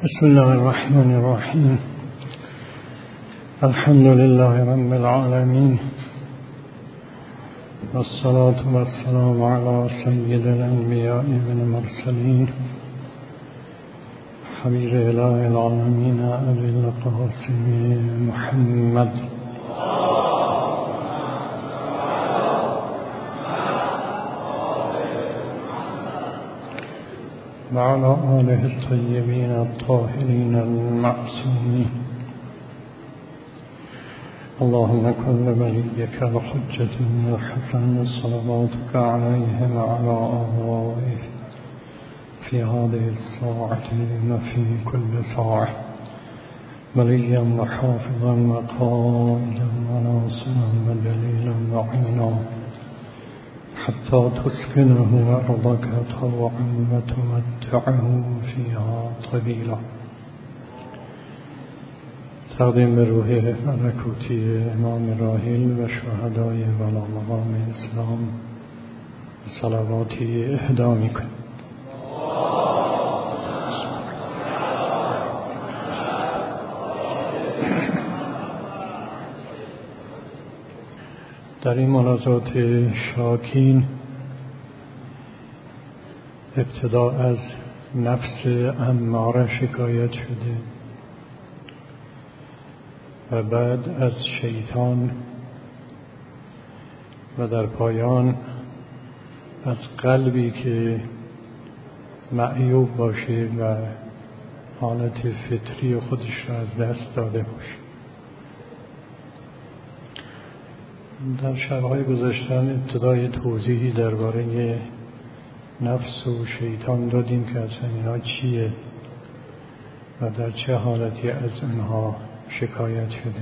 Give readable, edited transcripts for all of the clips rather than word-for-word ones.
بسم الله الرحمن الرحيم. الحمد لله رب العالمين، والصلاة والسلام على سيد الأنبياء والمرسلين حبيب إله العالمين أبي القاسم محمد وعلى آله الطيبين الطاهرين المعصومين. اللهم كن لوليك الحجة الحسن صلواتك عليه وعلى آبائه في هذه الساعة وفي كل ساعة وليا وحافظا وقائدا وناصرا ودليلا وعينا حتى تسكنه أرضك طوعا وتمتعه فيها طويلا. تقدیم به روح ملکوتی امام راحل و شهدای والا مقام اسلام صلواتی اهدا می‌کنیم. در این مناجات شاکین ابتدا از نفس اماره شکایت شده و بعد از شیطان و در پایان از قلبی که معیوب باشه و حالت فطری خودش را از دست داده باشه. در شب‌های گذشته ابتدای توضیحی درباره نفس و شیطان دادیم که اصلا اینا چیه و در چه حالتی از اونها شکایت شده.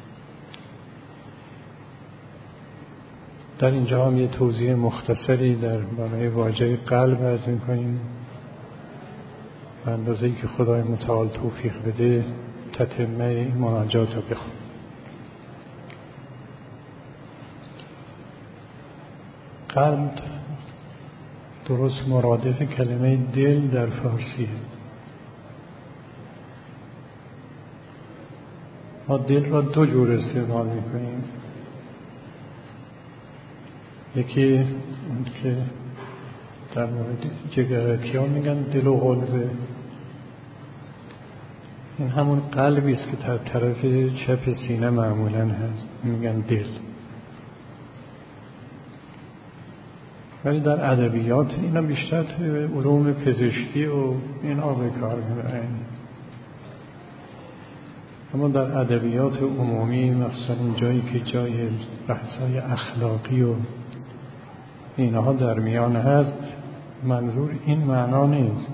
در اینجا هم یه توضیح مختصری درباره واژه قلب عرض می‌کنیم و اندازه‌ای که خدای متعال توفیق بده تتمه این مناجات رو بخونیم. قلب درست مرادف کلمه دل در فارسیه. ما دل را دو جور استعمال میکنیم. یکی اون که در مورد جگرکی ها میگن دل و قلبه. این همون قلبی است که در طرف چپ سینه معمولا هست، میگن دل. ولی در ادبیات اینا بیشتر علوم پزشکی و اینا به کار میبرن. اما در ادبیات عمومی مثلا جایی که جای بحث‌های اخلاقی و اینها در میان هست، منظور این معنا نیست.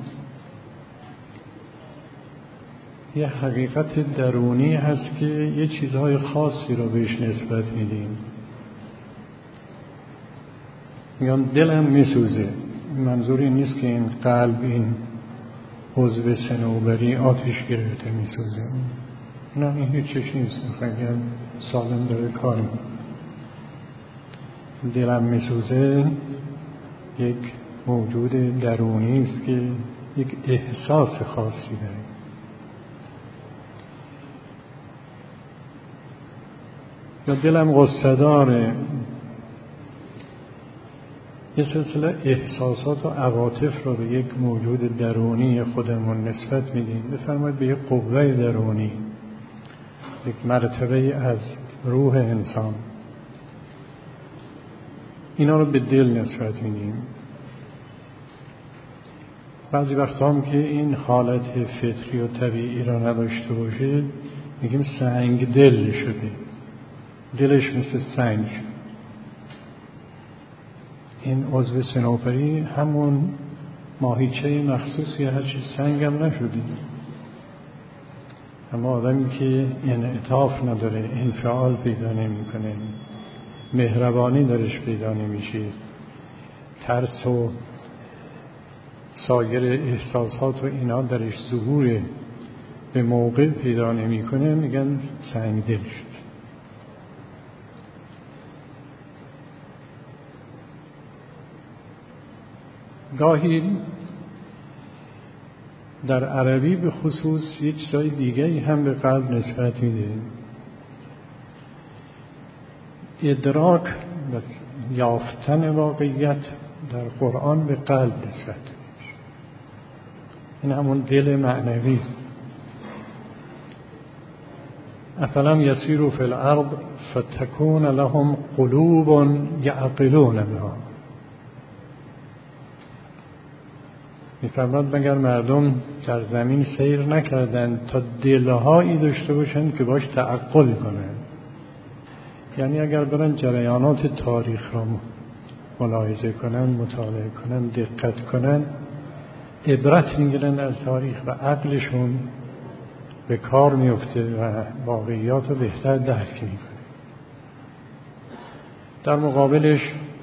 یه حقیقت درونی هست که یه چیزهای خاصی رو بهش نسبت میدیم. میگن دلم میسوزه. منظور این نیست که این قلب، این عضو صنوبری آتش گرفته میسوزه. نه، این هیچ چیز نیست. خیلی سالم داره کار میکنه. دلم میسوزه یک موجود درونی است که یک احساس خاصی داره. یا دلم غصه داره. یه سلسله احساسات و عواطف رو به یک موجود درونی خودمون نسبت میدیم. بفرمایید به یک قوه درونی، یک مرتبه از روح انسان. اینا رو به دل نسبت میدیم. بعضی وقتا هم که این حالت فطری و طبیعی را نداشته باشه میگیم سنگ دل شده. دلش مثل سنگ. این عضو صنوبری همون ماهیچه مخصوصی هرچی سنگ هم نشده. اما آدمی که انعطاف نداره، انفعال پیدا نمی کنه، مهربانی درش پیدا نمیشه، ترس و سایر احساسات و اینا درش ظهور به موقع پیدا نمی کنه، میگن سنگ دل شد. گاهی در عربی به خصوص یک چیزای دیگری هم به قلب نسبت میده. ادراک و یافتن واقعیت در قرآن به قلب نسبت میشه. این همون دل معنوی است. افلم یسیروا فی الارض فتکون لهم قلوب یعقلون بها. می‌فرماد مگر مردم در زمین سیر نکردند تا دلهایی داشته باشند که باش تعقل کنند. یعنی اگر برن جریانات تاریخ را ملاحظه کنن، مطالعه کنن، دقت کنن، عبرت میگیرن از تاریخ و عقلشون به کار میفته و واقعیات رو بهتر درک میکنه. در مقابلش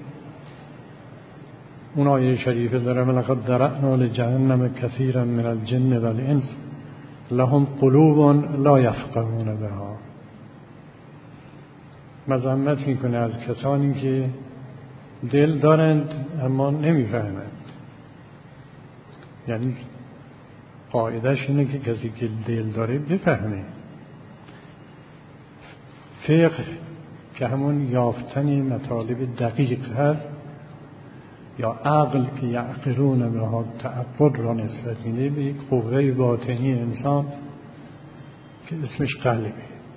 اون آیه شریفه داره ولقد ذرأنا لجهنم کثیرا من الجن والانس لهم قلوب لا یفقهون بها. مذمت میکنه از کسانی که دل دارند اما نمیفهمند. یعنی قاعدهش اینه که کسی که دل داره بفهمه. فقه که همون یافتن مطالب دقیق هست، یا عقل که یعقلون بها تعقل را نسبت میده به یک قوه باطنی انسان که اسمش قلبه.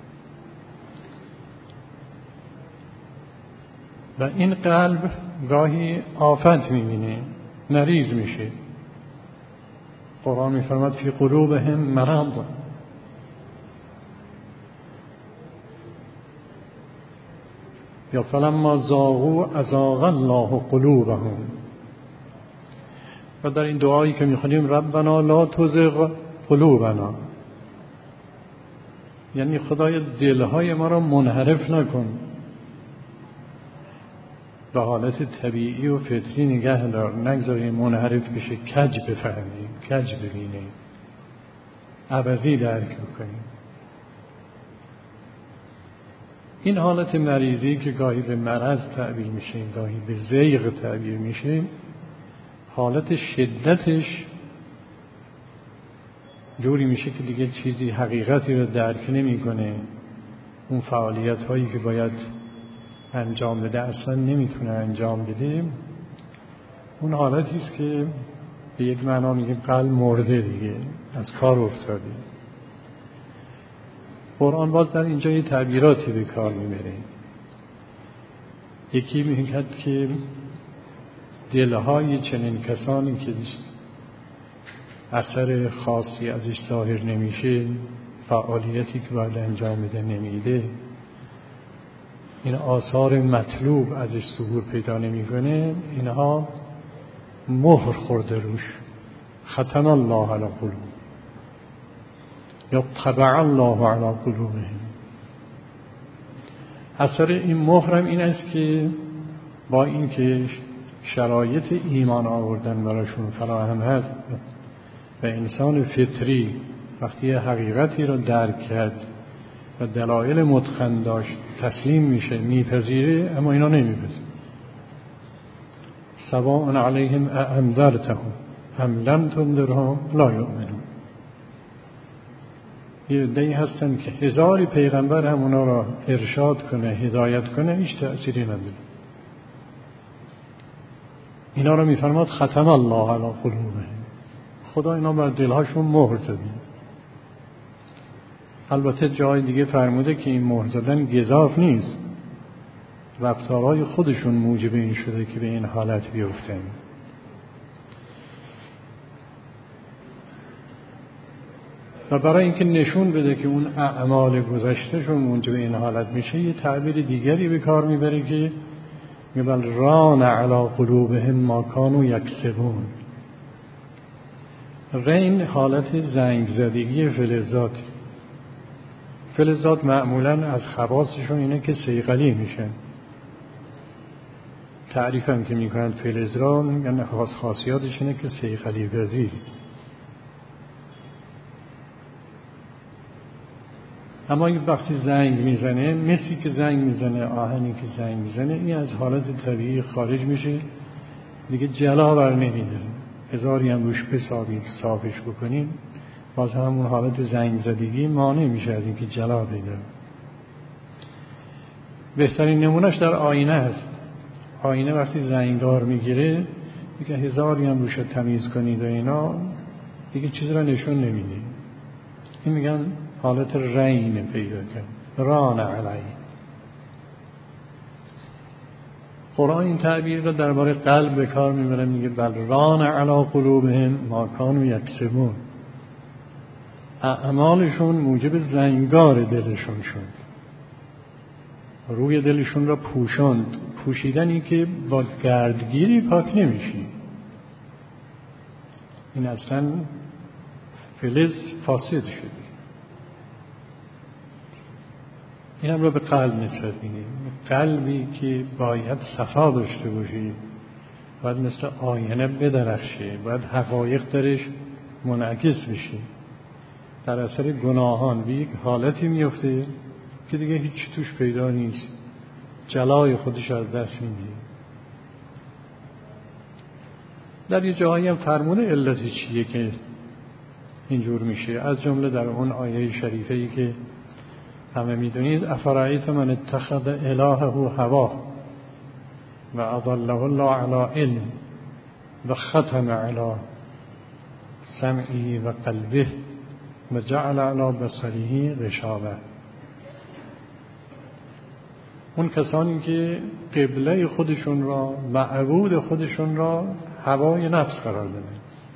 و این قلب گاهی آفت میبینه، مریض میشه. قرآن میفرماد فی قلوبهم مرض. یا فلما زاغوا ازاغ الله قلوبهم. و در این دعایی که میخونیم ربنا لا تزغ قلوبنا، یعنی خدای دلهای ما را منحرف نکن، به حالت طبیعی و فطری نگه دار، نگذاری منحرف بشه، کج بفهمیم، کج ببینیم، عوضی درک بکنیم. این حالت مریضی که گاهی به مرض تعبیر میشه، گاهی به زیغ تعبیر میشه، حالت شدتش جوری میشه که دیگه چیزی حقیقتی رو درک نمیکنه. اون فعالیت هایی که باید انجام بده اصلا نمیتونه انجام بده. اون حالتی است که به یک معنا میگیم قلب مرده، دیگه از کار افتاده. قرآن باز در اینجا یه تعبیراتی به کار میبره. یکی میگه که دلهای چنین کسانی که اثر خاصی ازش ظاهر نمیشه، فعالیتی که باید انجام بده نمیده، این آثار مطلوب ازش ظهور پیدا نمیکنه، اینها مهر خورده روش. ختم الله علی قلوب یا طبع الله علی قلوبهم. اثر این مهرم این است که با اینکه شرایط ایمان آوردن براشون فراهم هست و انسان فطری وقتی حقیقتی رو درک کرد و دلایل متقن داشت تسلیم میشه، میپذیره، اما اینا نمیپذیره. سواء علیهم اانذرتهم ام لم تنذرهم لا یؤمنون. یه عده‌ای هستن که هزاری پیغمبر هم اونا را ارشاد کنه، هدایت کنه، هیچ تأثیری نداره. اینا رو میفرماد ختم الله علی قلوبهم. خدا اینا بر دلهاشون مهر زده. البته جای دیگه فرموده که این مهر زدن گزاف نیست، رفتارهای خودشون موجب این شده که به این حالت بیفتن. و برای اینکه نشون بده که اون اعمال گذشتهشون موجب این حالت میشه، یه تعبیر دیگری به کار میبره که میگن ران علی قلوبهم ما کانوا یکسبون. رین حالت زنگ زدگی فلزات. فلزات معمولا از خواصشون اینه که صیقلی میشن. تعریف هم که میکنن فلز را میگن خاصیاتش اینه که صیقلی پذیر. اما این وقتی زنگ میزنه، مسی که زنگ میزنه، آهنی که زنگ میزنه، این از حالت طبیعی خارج میشه، دیگه جلا بر نمیده. هزاری هم روش بسابید صافش بکنیم، باز همون حالت زنگ زدگی مانع میشه از اینکه جلا پیدا. بهترین نمونهش در آینه است. آینه وقتی زنگدار میگیره دیگه هزاری هم روش تمیز کنید و اینا دیگه چیزی را نشون نمیده. این میگن حالت رین پیدا کرد، ران علی. قرآن این تعبیر را درباره قلب به کار میبره، میگه بل ران علی قلوبهم ما کانوا یکسبون. اعمالشون موجب زنگار دلشون شد، روی دلشون را پوشاند. پوشیدنی که با گردگیری پاک نمیشی. این اصلا فلز فاسد شده. این هم را به قلب نسبت میدیم. قلبی که باید صفا داشته باشی، باید مثل آینه بدرخشه، باید حقایق درش منعکس بشه. در اثر گناهان به یک حالتی میفته که دیگه هیچ توش پیدا نیست، جلای خودش از دست میده. در یه جاهایی هم فرمود علت چیه که اینجور میشه، از جمله در اون آیه شریفه‌ای که همه میدونید افرایت من اتخذ الهه هواه و اضله الله علی علم و ختم علی سمعه و قلبه و جعل علی بصره غشاوه. اون کسانی که قبله خودشون را، معبود خودشون را هوای نفس قرار دادن،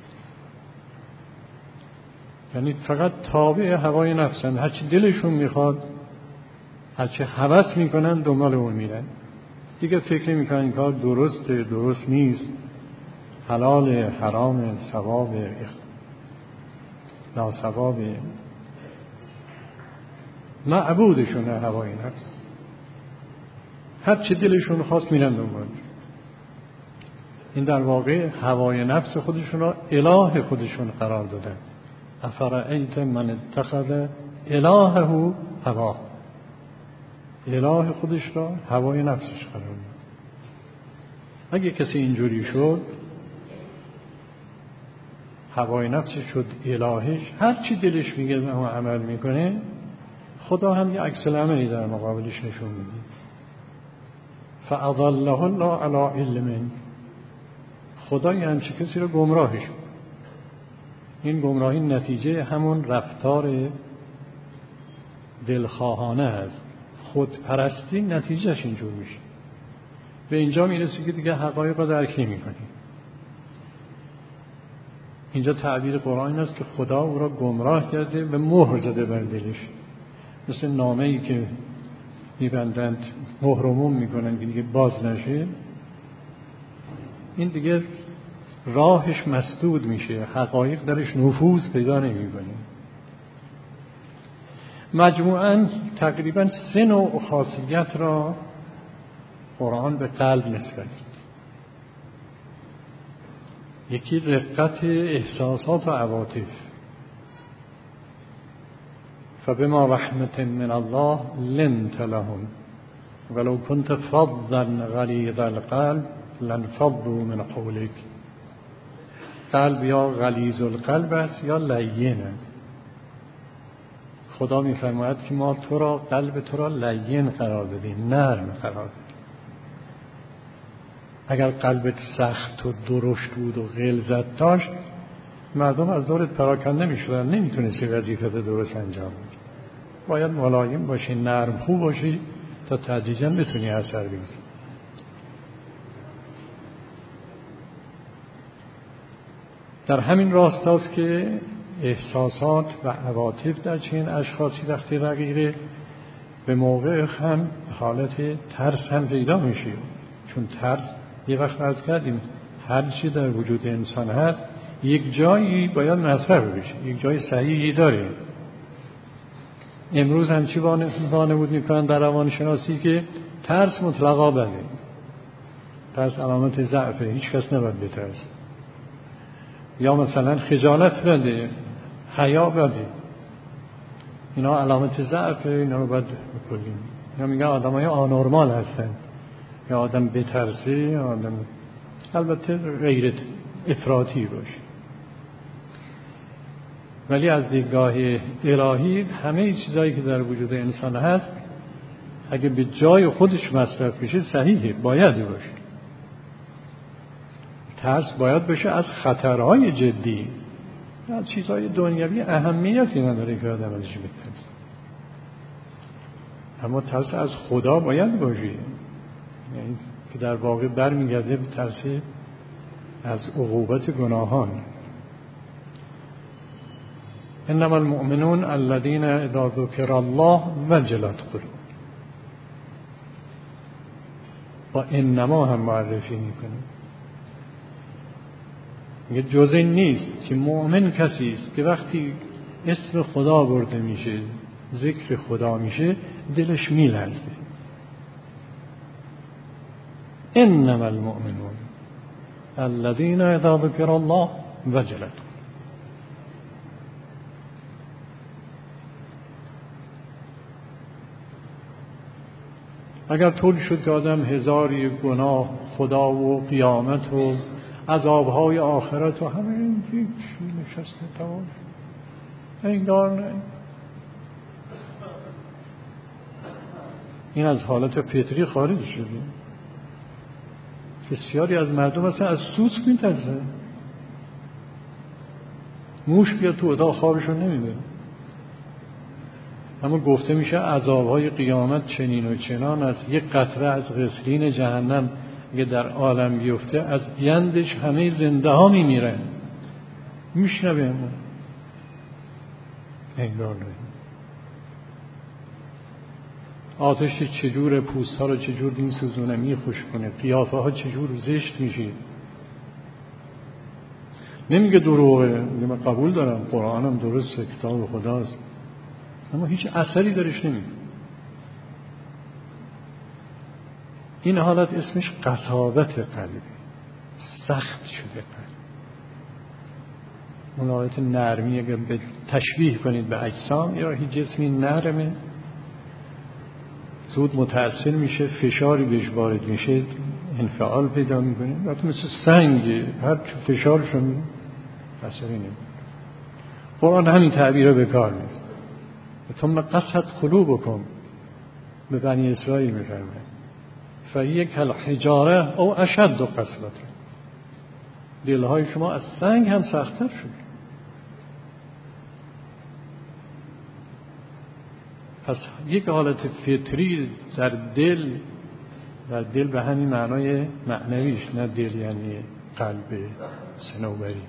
یعنی فقط تابع هوای نفسن، هرچی دلشون میخواد، هرچی هوس میکنن دنبال اون میرن. دیگه فکر میکنن این کار درسته، درست نیست، حلال، حرام، ثواب، لا ثواب. معبودشون هوای نفس، هرچی دلشون خواست میرن دنبال. این در واقع هوای نفس خودشون را اله خودشون قرار دادن. افرایت من اتخذ الهه هواه، اله خودش را هوای نفسش قرار داد. اگه کسی اینجوری شد، هوای نفسش شد الهش، هر چی دلش میگه اون عمل میکنه، خدا هم یه عکس العملی در مقابلش نشون میده. فاضله الله علی علم. خدا یه همچی کسی رو گمراهش شد. این گمراهی نتیجه همون رفتار دلخواهانه است. خودپرستی نتیجهش اینجور میشه. به اینجا میرسی که دیگه حقایق رو درک نمی‌کنی. اینجا تعبیر قرآن است که خدا او را گمراه کرده و مهر زده بر دلش، مثل نامه‌ای که میبندند مهرموم میکنن که دیگه باز نشه. این دیگه راهش مسدود میشه، حقایق درش نفوذ پیدا نمیکنه. مجموعاً تقریباً 3 نوع خاصیت را قرآن به قلب نسبت داد. یکی رقت احساسات و عواطف. فبما رحمت من الله لنت لهم ولو كنت فظا غلیظ القلب لانفضوا من حولك. قلب یا غلیظ القلب است یا لین است. خدا می‌فرماید که ما تو را، قلب تو را لین قرار دادیم، نرم قرار دادیم. اگر قلبت سخت و درشت بود و غلظت داشت، مردم از دورت پراکنده می‌شدن، نمی‌تونستی وظیفت درست انجام بدی. باید ملایم باشی، نرم خو باشی تا تدریجاً بتونی اثر بگذاری. در همین راستاست که احساسات و عواطف در چنین اشخاصی وقتی رقیقه، به موقع هم حالت ترس هم پیدا میشه. چون ترس، یه وقت عرض کردیم، هر چی در وجود انسان هست یک جایی باید مصرف بشه، یک جای صحیحی داره. امروز هم چی وانمود میکنن در روانشناسی که ترس مطلقا بده. ترس علامت ضعفه، هیچ کس نباید بترسه. یا مثلا خجالت بده، حیا بده، اینا علامت ضعفه، اینا رو باید بکنیم. یا میگن آدم های آنورمال هستن، یا آدم بترسه، آدم البته غیرت افراطی باشه. ولی از دیدگاه الهی همه چیزایی که در وجود انسان هست اگه به جای خودش مصرف بشه صحیحه، باید باشه. ترس باید بشه از خطرهای جدی، از چیزهای دنیوی اهمیتی نداره که آدم ازش بترسه. اما ترس از خدا باید باشه، یعنی که در واقع برمیگرده به ترس از عقوبت گناهان. انما المؤمنون الذين اذا ذکر الله وجلت قلوبهم. با انما هم معرفی میکنه، میگه جز این نیست که مؤمن کسی است که وقتی اسم خدا برده میشه، ذکر خدا میشه، دلش میلرزه. انما المؤمنون الذين اذا ذکر الله وجلت. اگر طول شد که آدم هزاری گناه، خدا و قیامت و عذابهای آخرت و همه این چی نشسته تمام انگار نه. این از حالت فطری خارج شده. بسیاری از مردم اصلا از سوس میترسن. موش بیاد تو اتاق خوابشون نمیده. اما گفته میشه عذابهای قیامت چنین و چنان است. یک قطره از غسلین جهنم اگه در عالم بیفته از گندش همه زنده ها میمیرن. میشنوه انگار نه. آتش چجور پوست ها رو چجور میسوزونه، میخشکونه، قیافه ها چجور زشت میشه. نمیگه دروغه، میگه من قبول دارم قرآنم درسته، کتاب خداست، اما هیچ اثری درش نمیده. این حالت اسمش قساوت قلبی، سخت شده قلب. اون حالت نرمی اگر تشبیه کنید به اجسام، یا هیچ جسمی نرمه زود متأثر میشه، فشاری بهش وارد میشه انفعال پیدا میکنه. وقتی مثل سنگ هر چه فشارشون اثری نمیده. قرآن همین تعبیر رو به کار میبره. ثم قست قلوبکم به بنی اسرائیل میفرمه فهی کالحجاره او اشد قسوة. دلهای شما از سنگ هم سخت‌تر شد. پس یک حالت فطری در دل به همین معنای معنویش، نه دل یعنی قلب صنوبری،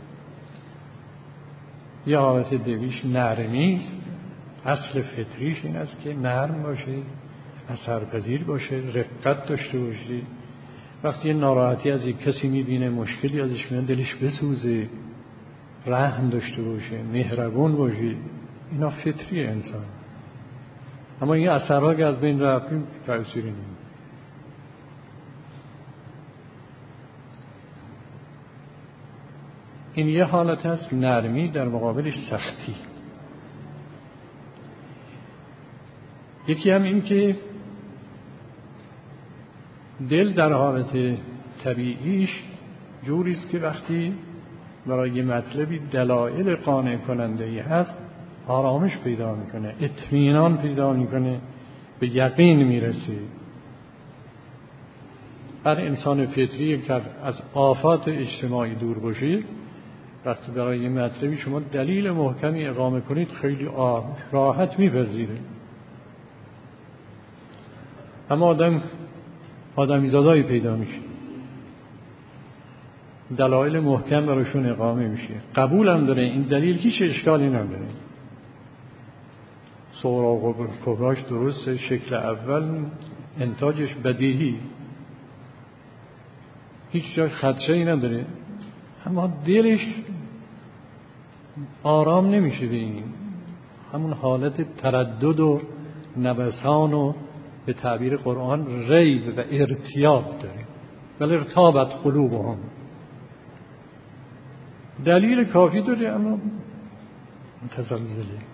یه حالت دلیش نرمی است. اصل فطریش این است که نرم باشه، اثرپذیر باشه، رقت داشته باشه. وقتی ناراحتی از یک کسی میبینه، مشکلی ازش میاد، دلش بسوزه، رحم داشته باشه، مهربون باشه. اینا فطری انسان. اما این اثرها که از بین رفتیم تأثیری نمیده. این یه حالت هست، نرمی در مقابلش سختی. یکی هم این که دل در حالت طبیعیش جوریست که وقتی برای یه مطلبی دلایل قانع کننده ای هست آرامش پیدا میکنه، اطمینان پیدا میکنه، به یقین میرسه. هر انسان فطری که از آفات اجتماعی دور باشه، وقتی برای یه مطلبی شما دلیل محکمی اقامه کنید خیلی راحت میپذیره. اما آدمیزادایی پیدا میشه دلایل محکم براشون اقامه میشه، قبول هم داره، این دلیل هیچ اشکالی نداره، سوراق و کبراش درسته، شکل اول انتاجش بدیهی، هیچ جای خدشه‌ای نداره، اما دلش آرام نمیشه به این. همون حالت تردد و نوسان و به تعبیر قرآن ریب و ارتیاب داره. بل ارتابت قلوبهم، دلیل کافی داره اما متزلزله.